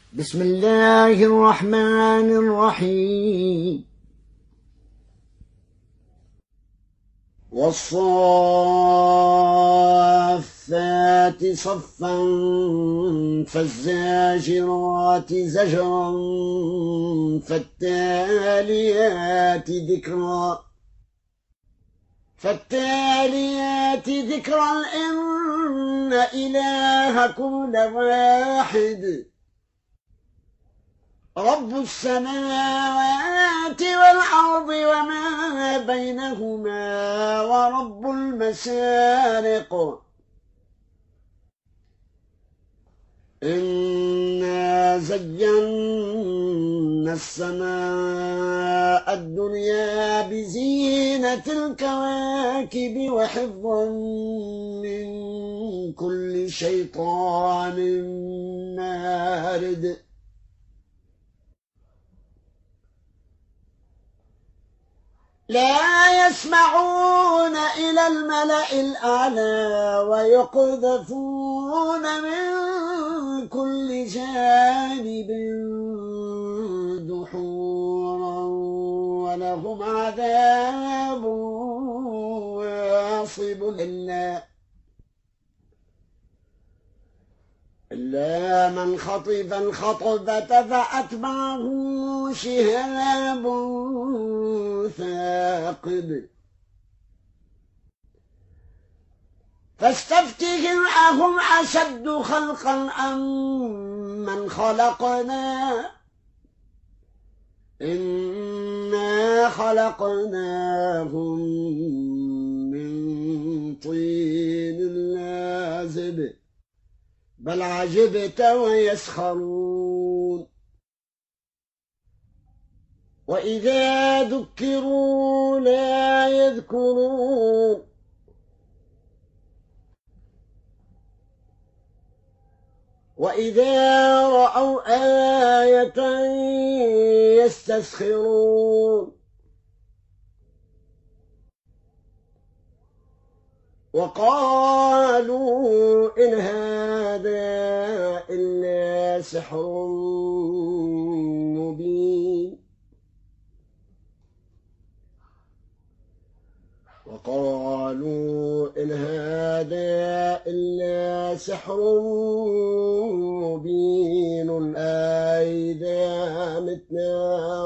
بسم الله الرحمن الرحيم. والصافات صفا فالزاجرات زجرا فالتاليات ذكرا إن إلهكم لواحد رب السماوات والأرض وما بينهما ورب المشارق إنا زينا السماء الدنيا بزينة الكواكب وحفظا من كل شيطان مارد لا يسمعون إلى الملأ الأعلى ويقذفون من كل جانب دحورا ولهم عذاب واصب إلا من خطف الخطبة فأتبعه شهاب ثاقب فاستفتهم أهم أشد خلقا أم من خلقنا إنا خلقناهم من طين لازب بل عجبت ويسخرون وإذا ذكروا لا يذكرون وإذا رأوا آية يستسخرون وقالوا إن هذا إلا سحر مبين وقالوا إن هذا إلا سحر مبين أئذا متنا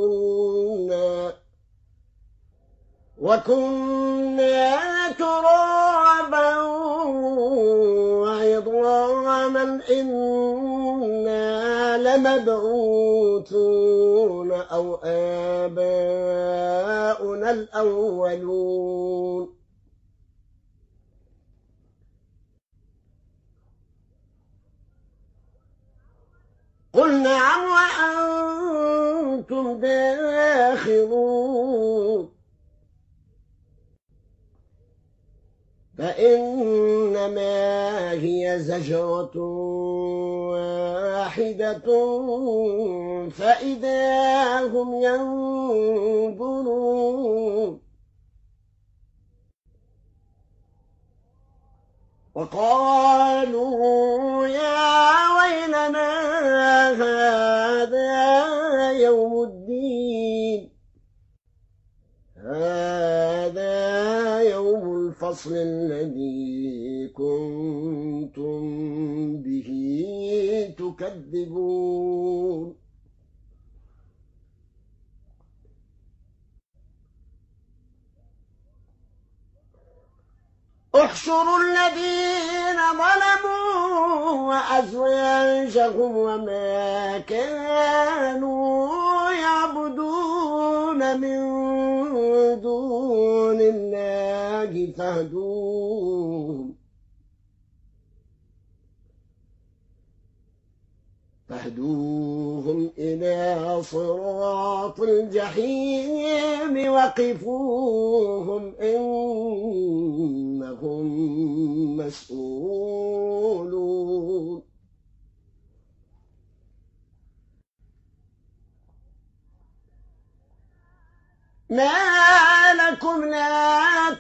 وكنا ترابا وعظاما إنا لمبعوثون أو آباؤنا الأولون قل نعم وأنتم داخرون فإنما هي زجرة واحدة فإذا هم ينظرون وقالوا يا ويلنا هذا يوم الدين هذا يوم الفصل الذي كنتم به تكذبون احشروا الذين ظلموا وأزواجهم وما كانوا يعبدون من دون الله فاهدوهم إلى صراط الجحيم وقفوهم إنهم مسؤولون ما لكم لا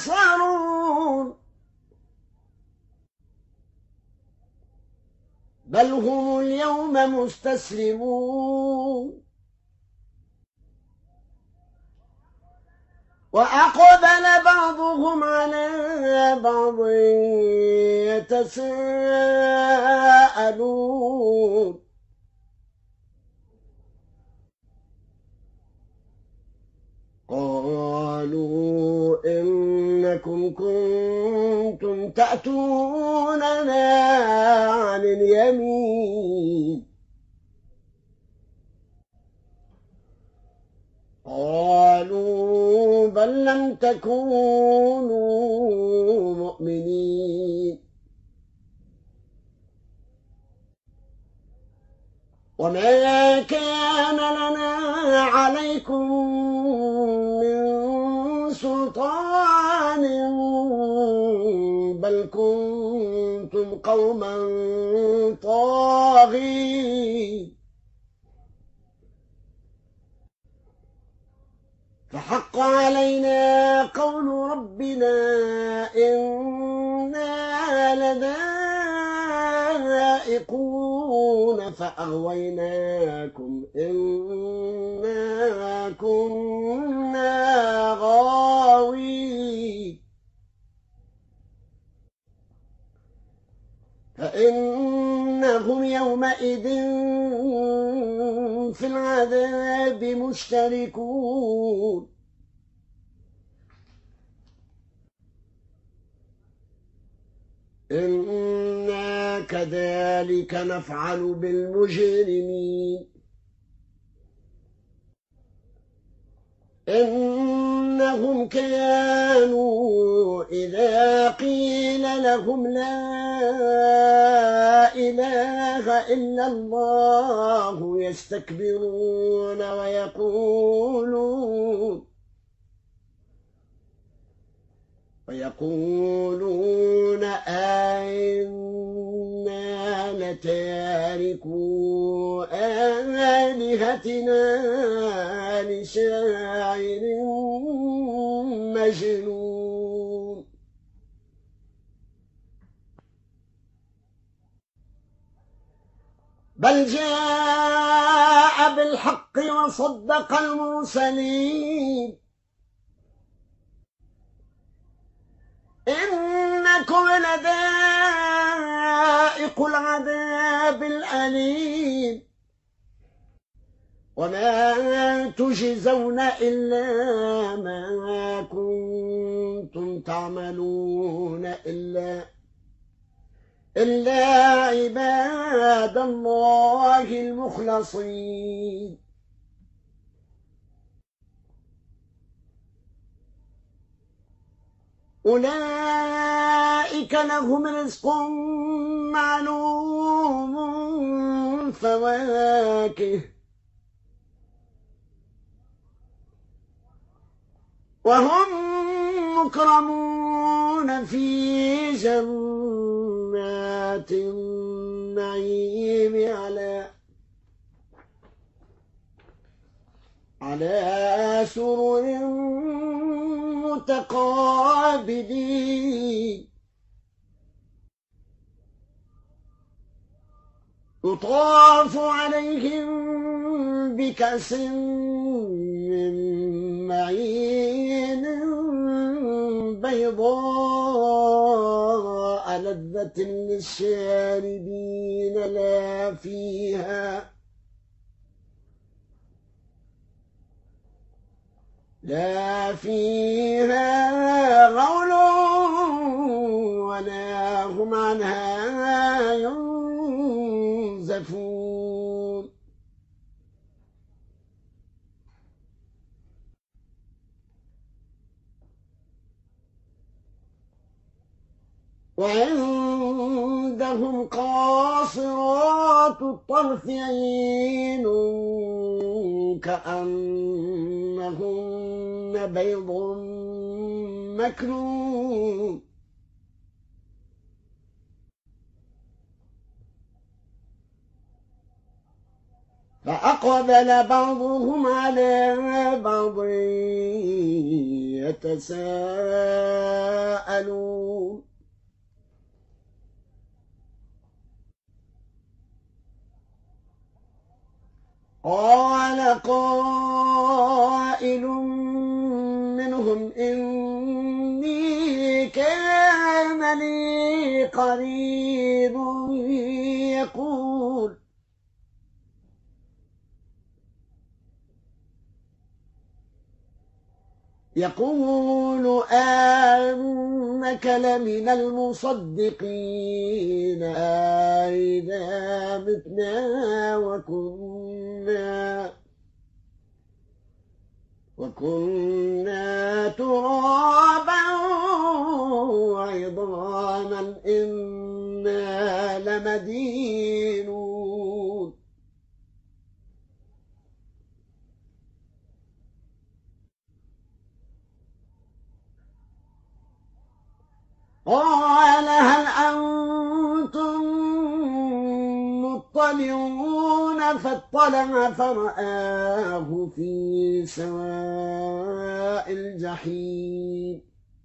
تناصرون بل هم اليوم مستسلمون وأقبل بعضهم على بعض يتساءلون قالوا إنكم كنتم تأتوننا عن اليمين قالوا بل لم تكونوا مؤمنين وما كان لنا عليكم من سلطان بل كنتم قوما طاغين فحق علينا قول ربنا إنا لذائقون فأغويناكم إنا كنا غاوين فإنهم يومئذ في العذاب مشتركون إنا كذلك نفعل بالمجرمين إنهم كانوا إذا قيل لهم لا إله إلا الله يستكبرون ويقولون أئنا لتاركو آلهتنا لشاعر مجنون بل جاء بالحق وصدق المرسلين إنكم لذائق العذاب الأليم وما تجزون إلا ما كنتم تعملون إلا عباد الله المخلصين أولئك لهم رزق معلوم فواكه وهم مكرمون في جنات النعيم على سرر متقابلين يطاف عليهم بكأس من معين بيضاء لذة للشاربين لا فيها غول ولا هم عنها ينزفون وعندهم قاصرات الطرف عين كأنهن بيض مكنون فأقبل بعضهم على بعض يتساءلون. يتساءلون. قال قائل منهم إني كان لي قريب يقول أنك لمن المصدقين أئذا متنا وكنا ترابا وعظاما إنا لمدينون قال هل أنتم مطلعون فاطلع فرآه في سواء الجحيم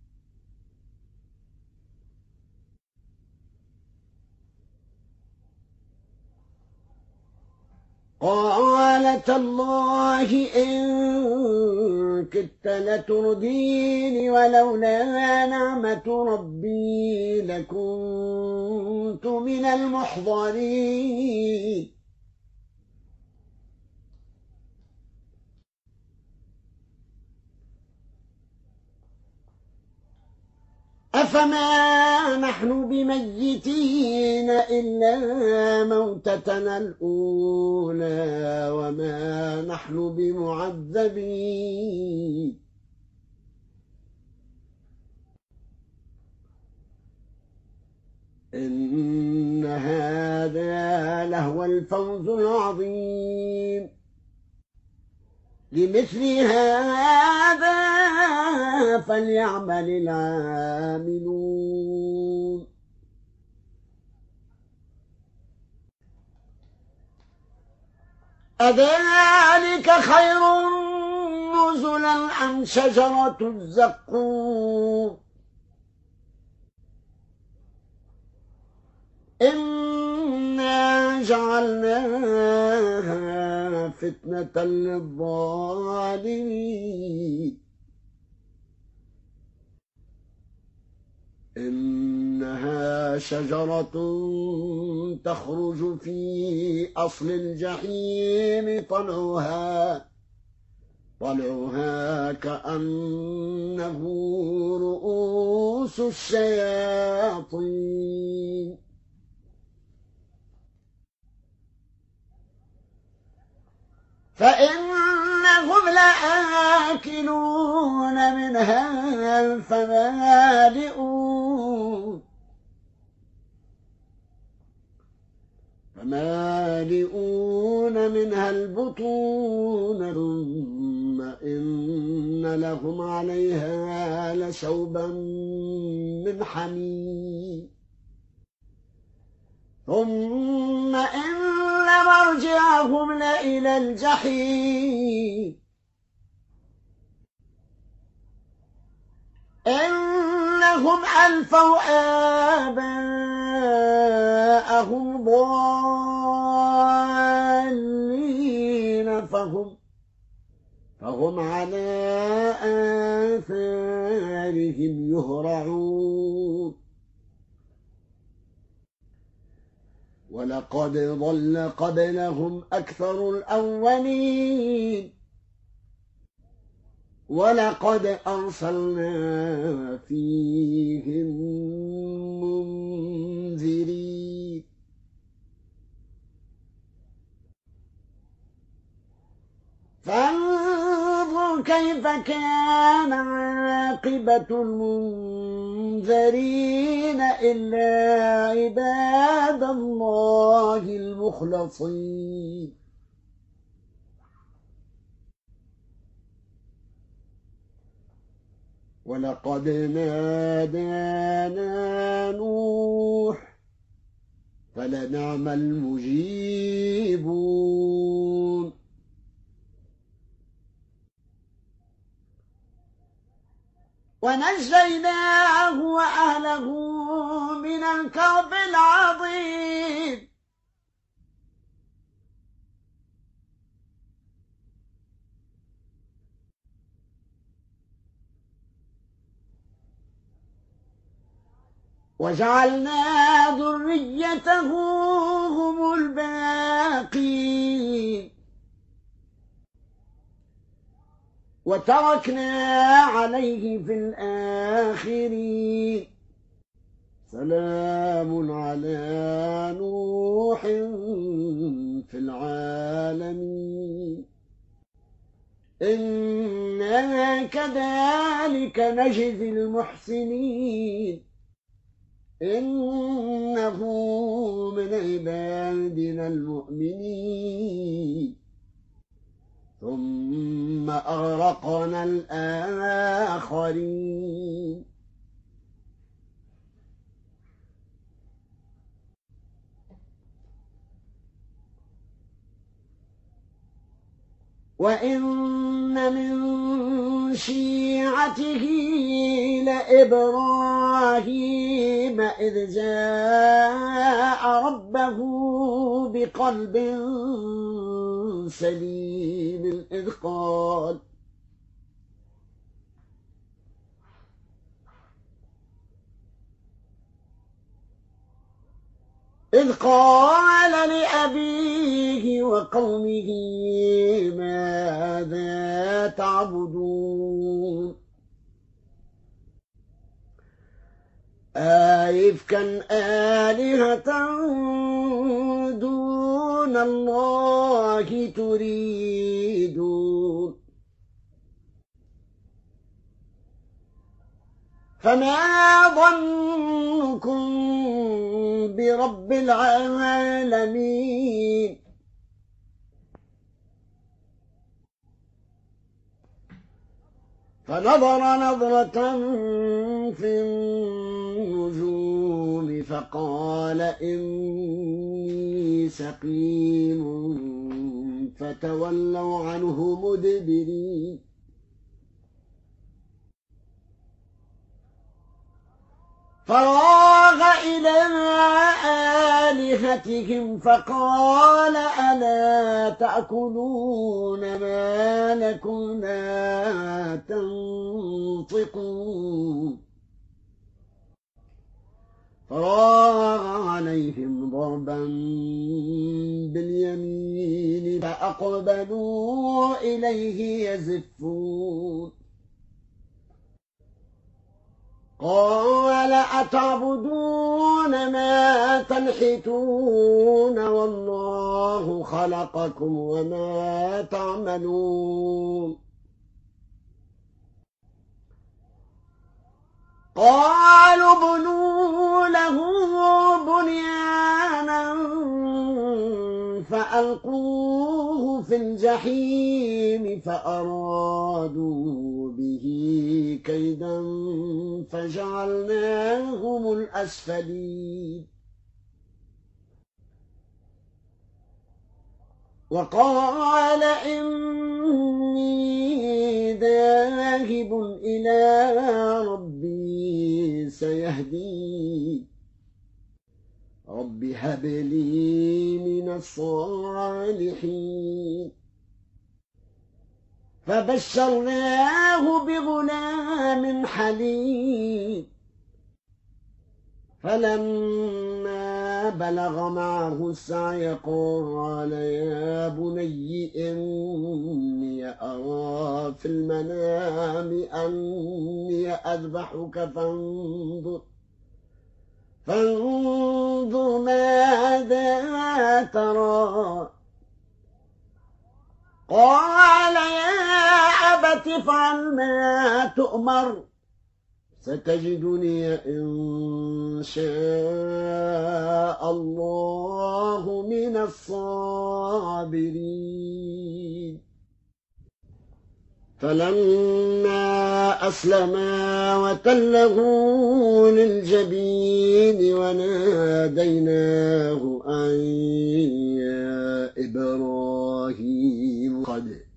قال تالله إن كدت لترديني ولولا نعمة ربي لكنت من المحضرين أفما نحن بميتين إلا موتتنا الأولى وما نحن بمعذبين إن هذا لهو الفوز العظيم لمثل هذا فليعمل العاملون أذلك خير نزلا أم شجرة الزقوم إنا جعلناها فتنة للظالمين إنها شجرة تخرج في أصل الجحيم طلعها كأنه رؤوس الشياطين فإنهم لآكلون منها فمالئون منها البطون ثم إن لهم عليها لشوبا من حميم ثم إن مرجعهم لإلى الجحيم إنهم ألفوا آباءهم ضالين فهم على آثارهم يهرعون ولقد ضل قبلهم أكثر الأولين ولقد أرسلنا فيهم منذرين فانظر كيف كان عاقبة المنذرين إلا عباد الله المخلصين ولقد نادانا نوح فلنعم المجيبون ونجيناه وأهله من الكرب العظيم وجعلنا ذريته هم الباقين وتركنا عليه في الآخرين سلام على نوح في العالمين إنا كذلك نجزي المحسنين إنه من عبادنا المؤمنين ثم أغرقنا الآخرين وإن من شيعته لإبراهيم إذ جاء ربه بقلب سليم إذ قال لأبيه وقومه ماذا تعبدون أئفكا آلهة دون الله تريدون فما ظنكم برب العالمين فنظر نظرة في النجوم فقال إني سقيم فتولوا عنه مدبرين فراغ إلى آلهتهم فقال ألا تأكلون ما لكم لا تنطقون فراغ عليهم ضربا باليمين فأقبلوا إليه يزفون قال أتعبدون ما تنحتون والله خلقكم وما تعملون قالوا بنوا له بنيانا فألقوه في الجحيم فأرادوا به كيدا فجعلناهم الأسفلين وقال إني ذاهب إلى ربي سيهدين رب هب لي من الصالحين فبشرناه بغلام حليم فلما بلغ معه السعي قال يا بني إني أرى في المنام أني أذبحك فانظر ماذا ترى قال يا أبت افعل ما تؤمر ستجدني إن شاء الله من الصابرين فلما أسلما وتله للجبين وناديناه أن يا إبراهيم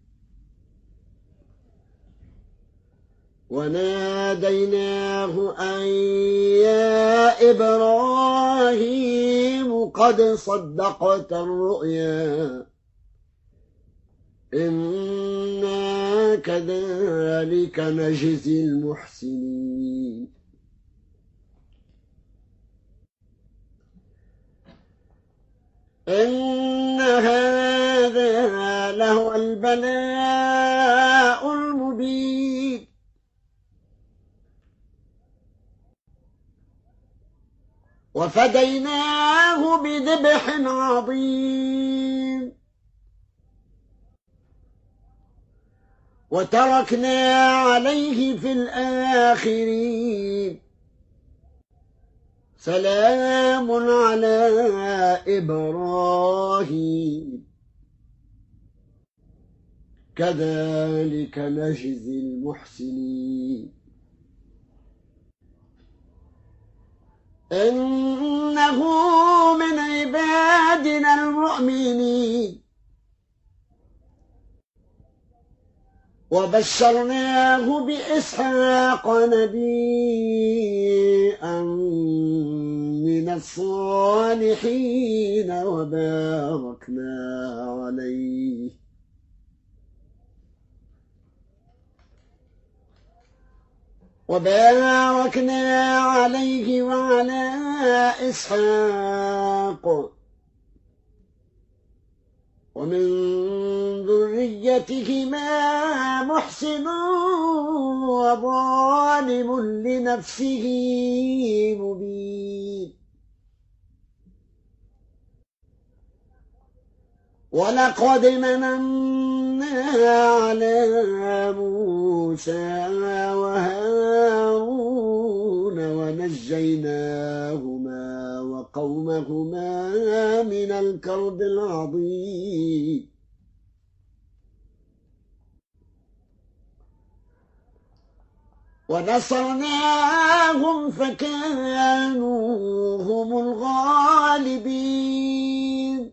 قد صدقت الرؤيا إنا كذلك نجزي المحسنين إن هذا لهو البلاء المبين وفديناه بذبح عظيم وتركنا عليه في الآخرين سلام على إبراهيم كذلك نجزي المحسنين إنه من عبادنا المؤمنين وبشرناه بإسحاق نبيا من الصالحين وباركنا عليه وعلى إسحاق ومن ذريتهما محسن وظالم لنفسه مبين ولقد مننا على موسى وهارون ونجيناهما وقومهما من الكرب العظيم ونصرناهم فكانوا هم الغالبين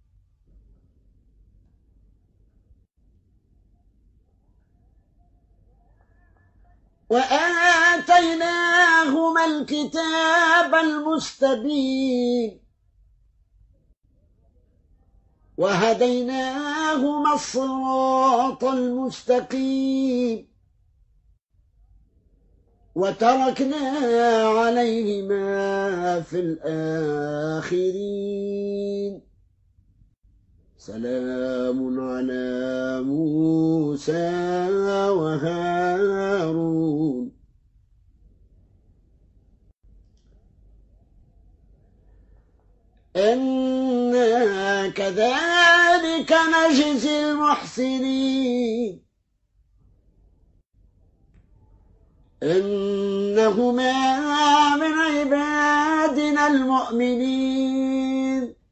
وآتيناهما الكتاب المستبين وهديناهما الصراط المستقيم وتركنا عليهما في الآخرين سلام على موسى وهارون إنا كذلك نجزي المحسنين إنهما من عبادنا المؤمنين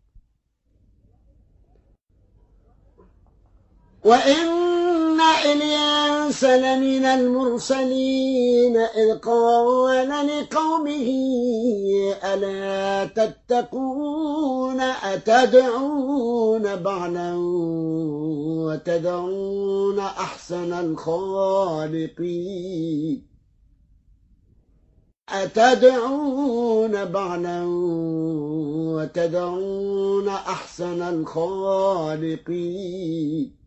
وإن إلياس لمن المرسلين إذ قال لقومه ألا تتقون أتدعون بعلا وتذرون أحسن الخالقين أتدعون بعلا وتذرون أحسن الخالقين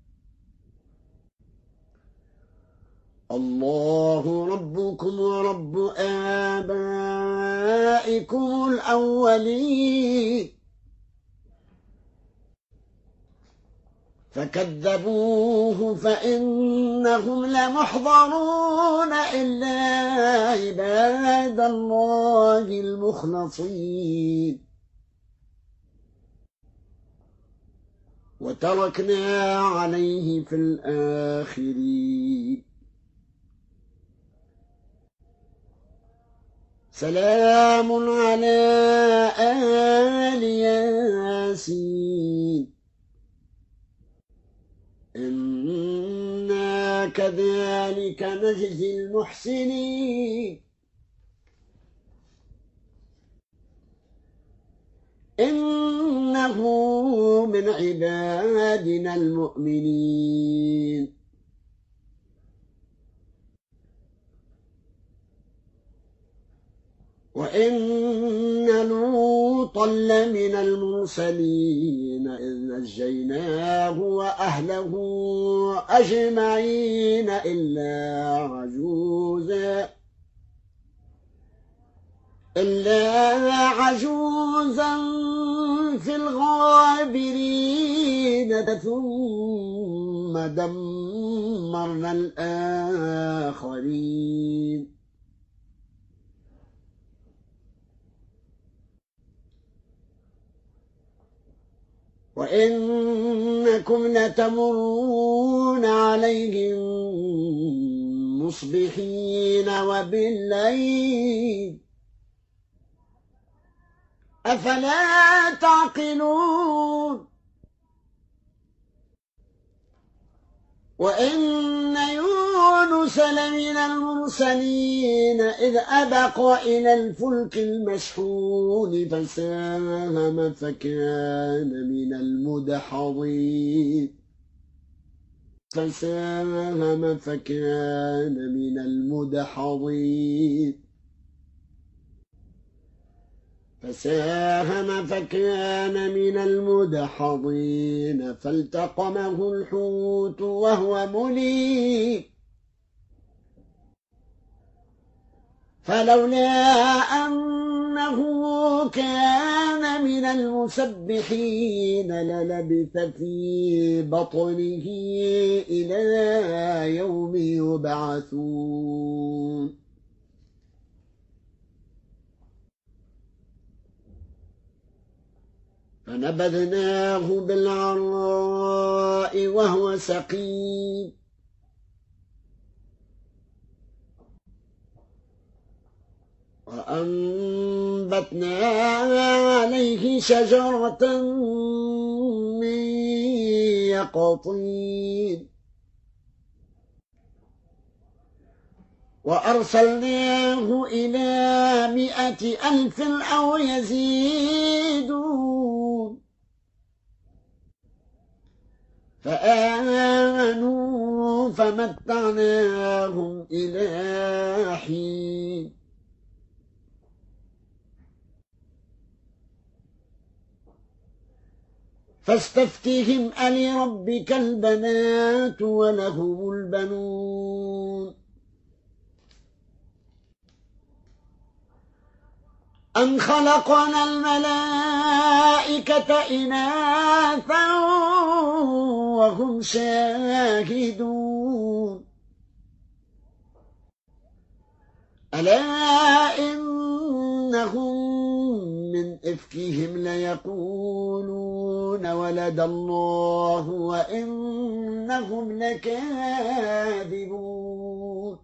الله ربكم ورب آبائكم الأولين فكذبوه فإنهم لمحضرون إلا عباد الله المخلصين وتركنا عليه في الآخرين سلام على آل ياسين إنا كذلك نجزي المحسنين إنه من عبادنا المؤمنين وإن لوطا لمن المرسلين إذ نجيناه وأهله أجمعين إلا عجوزا في الغابرين ثم دمرنا الآخرين وإنكم لتمرون عليهم مصبحين وبالليل أفلا تعقلون وإن يونس لمن المرسلين إذ أبق إلى الفلك المشحون فساهم فكان من المدحضين فالتقمه الحوت وهو مليم فلولا أنه كان من المسبحين للبث في بطنه إلى يوم يبعثون فنبذناه بالعراء وهو سقيم وأنبتنا عليه شجرة من يقطين وأرسلناه إلى 100,000 أو يزيدون فآمنوا فمتعناهم إلى حين فاستفتهم ألربك البنات ولهم البنون أم خلقنا الملائكة إناثا وهم شاهدون ألا إنهم من إفكهم ليقولون ولد الله وإنهم لكاذبون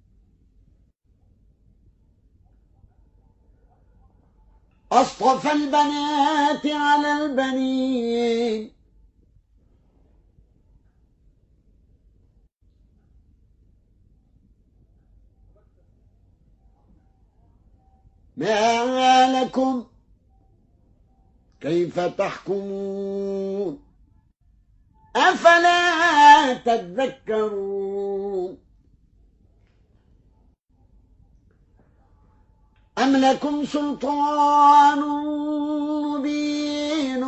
أصطفى البنات على البنين ما لكم كيف تحكمون أفلا تذكرون أم لكم سلطان مبين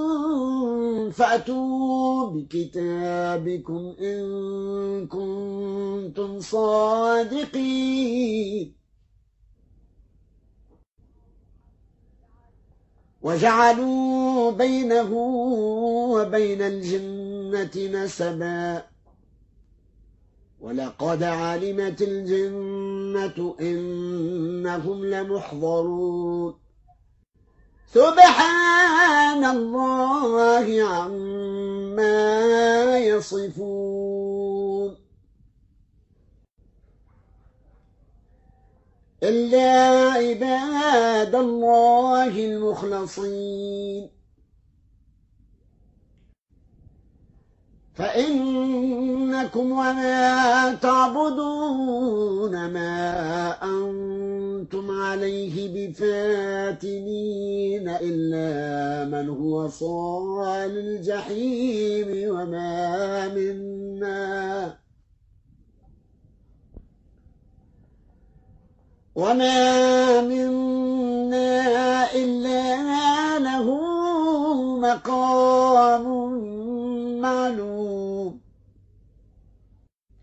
فأتوا بكتابكم إن كنتم صادقين وجعلوا بينه وبين الجنة نسبا ولقد علمت الجنة إنهم لمحضرون سبحان الله عما يصفون إلا عباد الله المخلصين فإنكم وما تعبدون ما أنتم عليه بفاتنين إلا من هو صال الجحيم وما منا إلا له مقام معلوم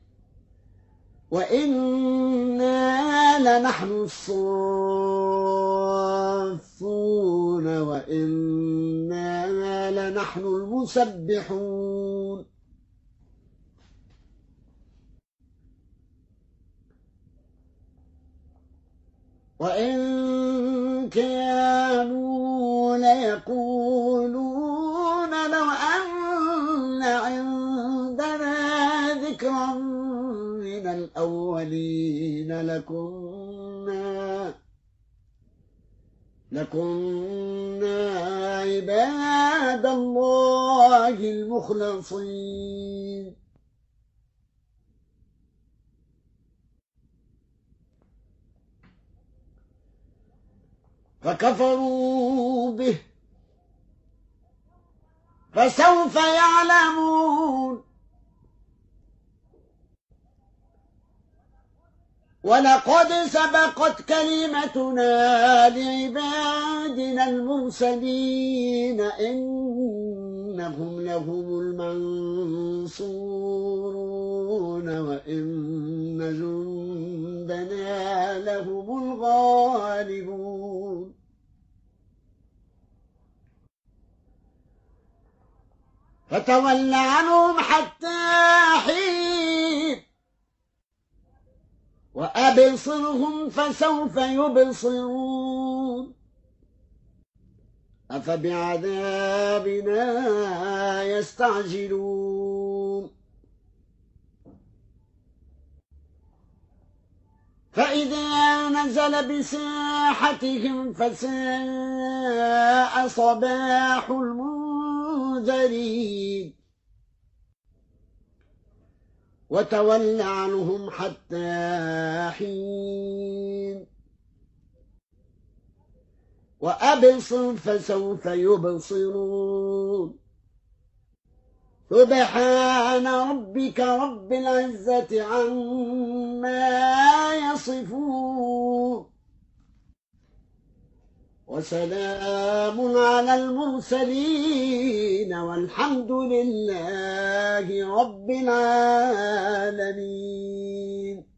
وإنا لنحن الصافون وإنا لنحن المسبحون وإن كانوا ليقولون لو أن عندنا ذكرا من الأولين لكنا عباد الله المخلصين فكفروا به فسوف يعلمون ولقد سبقت كلمتنا لعبادنا المرسلين إنهم لهم المنصورون وإن جندنا لهم الغالبون فتول عنهم حتى حين وأبصرهم فسوف يبصرون أفبعذابنا يستعجلون فإذا نزل بساحتهم فساء صباح المنذرين وتول عنهم حتى حين وأبصر فسوف يبصرون سبحان ربك رب العزة عما يصفون وسلام على المرسلين والحمد لله رب العالمين